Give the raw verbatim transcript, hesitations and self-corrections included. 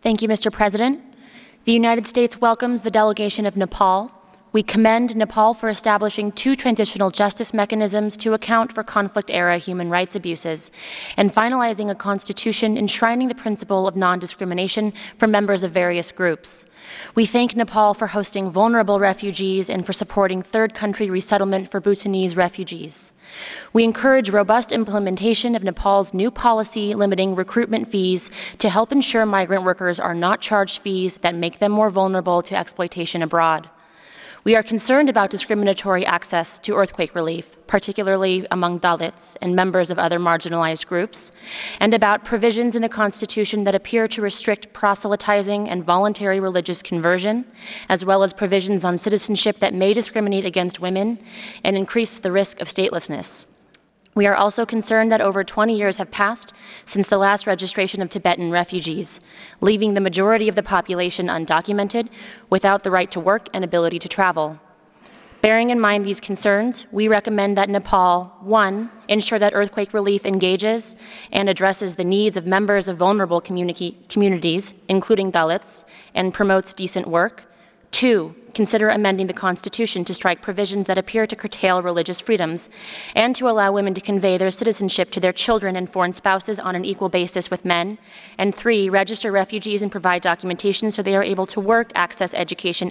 Thank you, Mister President. The United States welcomes the delegation of Nepal. We commend Nepal for establishing two transitional justice mechanisms to account for conflict-era human rights abuses, and finalizing a constitution enshrining the principle of non-discrimination for members of various groups. We thank Nepal for hosting vulnerable refugees and for supporting third country resettlement for Bhutanese refugees. We encourage robust implementation of Nepal's new policy limiting recruitment fees to help ensure migrant workers are not charged fees that make them more vulnerable to exploitation abroad. We are concerned about discriminatory access to earthquake relief, particularly among Dalits and members of other marginalized groups, and about provisions in the Constitution that appear to restrict proselytizing and voluntary religious conversion, as well as provisions on citizenship that may discriminate against women and increase the risk of statelessness. We are also concerned that over twenty years have passed since the last registration of Tibetan refugees, leaving the majority of the population undocumented, without the right to work and ability to travel. Bearing in mind these concerns, we recommend that Nepal, one, ensure that earthquake relief engages and addresses the needs of members of vulnerable communi- communities, including Dalits, and promotes decent work. Two, consider amending the Constitution to strike provisions that appear to curtail religious freedoms and to allow women to convey their citizenship to their children and foreign spouses on an equal basis with men. And three, register refugees and provide documentation so they are able to work, access education,